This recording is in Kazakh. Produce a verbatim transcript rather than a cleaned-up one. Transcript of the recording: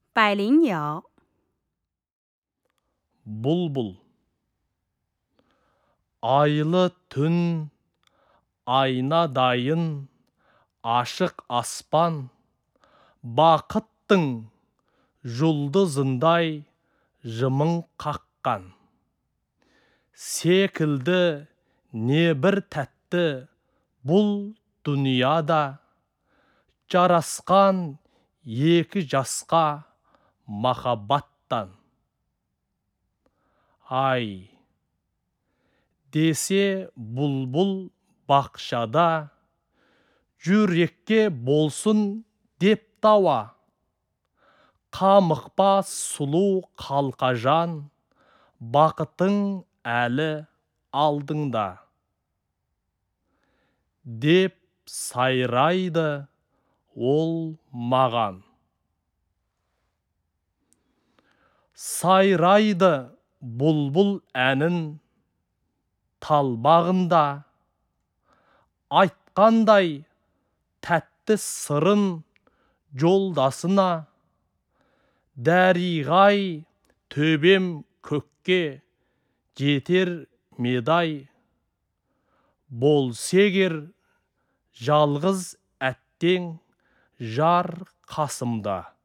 百灵鸟， Бұлбұл. Айлы түн, айнадайын, ашық аспан, бақыттың жұлдызындай жымың қаққан. Секілді небір тәтті бұл дүнияда, жарасқан екі жасқа махаббаттан. Ай, десе бұлбұл бақшада, жүрекке болсын деп дауа. Қамықпа сұлу қалқажан, бақытың әлі алдыңда. Деп сайрайды ол маған. Сайрайды бұлбұл әнін тал бағында, айтқандай тәтті сырын жолдасына. Дәриғай төбем көкке жетер медай, болса егер жалғыз әттең жар қасымда.